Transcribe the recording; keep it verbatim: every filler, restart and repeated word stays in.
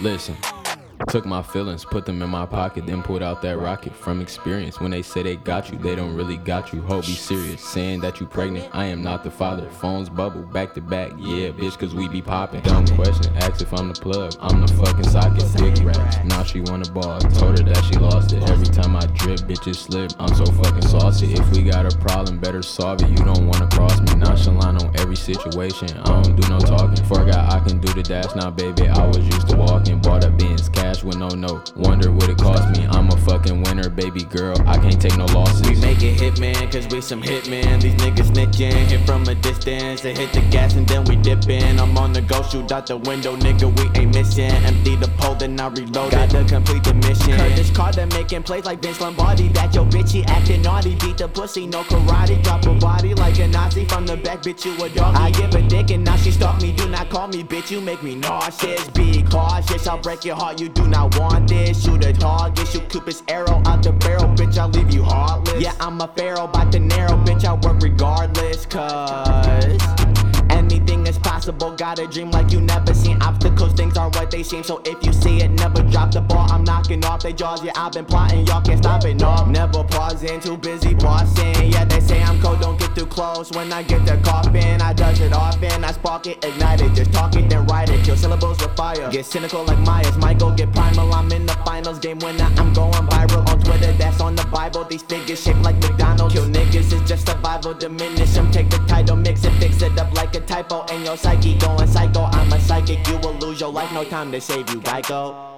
Listen. Took my feelings, put them in my pocket, then pulled out that rocket. From experience, when they say they got you, they don't really got you. Ho, be serious, saying that you pregnant, I am not the father. Phones bubble, back to back, yeah, bitch, cause we be popping. Dumb question, ask if I'm the plug, I'm the fucking socket. Big racks, now she wanna ball, told her that she lost it. Every time I drip, bitches slip, I'm so fucking saucy. If we got a problem, better solve it, you don't wanna cross me. Nonchalant on every situation, I don't do no talking. Forgot I can do the dash, now baby, I was used to walking. Bought a Benz, cash with no note, wonder what it cost me. I'm a fucking winner, baby girl, I can't take no losses. We make it hit, man, cause we some hitmen. These niggas snitching, hit from a distance. They hit the gas and then we dip in. I'm on the go, shoot out the window, nigga, we ain't missing. Empty the pole, then I reload, gotta complete the mission. Curtis Carter making plays like Vince Lombardi. That your bitch, he acting naughty. Beat the pussy, no karate. Drop a body like a Nazi from the back, bitch, you a doggy. I give a dick and now she stalk me. Do not call me, bitch, you make me nauseous. Be cautious, I'll break your heart, you do not want this. Shoot a target, shoot Cupid's arrow out the barrel, bitch, I'll leave you heartless. Yeah, I'm a pharaoh, about to narrow, bitch, I work regardless. Cause anything is possible, got a dream like you never seen. Obstacles, things aren't what they seem, so if you see it, never drop the ball. I'm knocking off their jaws, yeah, I've been plotting, y'all can't stop it, no. Never pausing, too busy bossing. Yeah, they say I'm cold, don't get too close. When I get the coffin, I dodge it often. I spark it, ignite it, just talk it, then write it. Kill syllables with fire, get cynical like Myers. Michael, get primal, I'm in the finals. Game winner, I'm going viral on Twitter, that's on the Bible. These figures shaped like McDonald's. Kill niggas, it's just survival. Diminish them, take the title, mix it, fix it up like a typo. And your psyche going psycho, I'm a psychic, you will lose your life, no time to save you, Geico.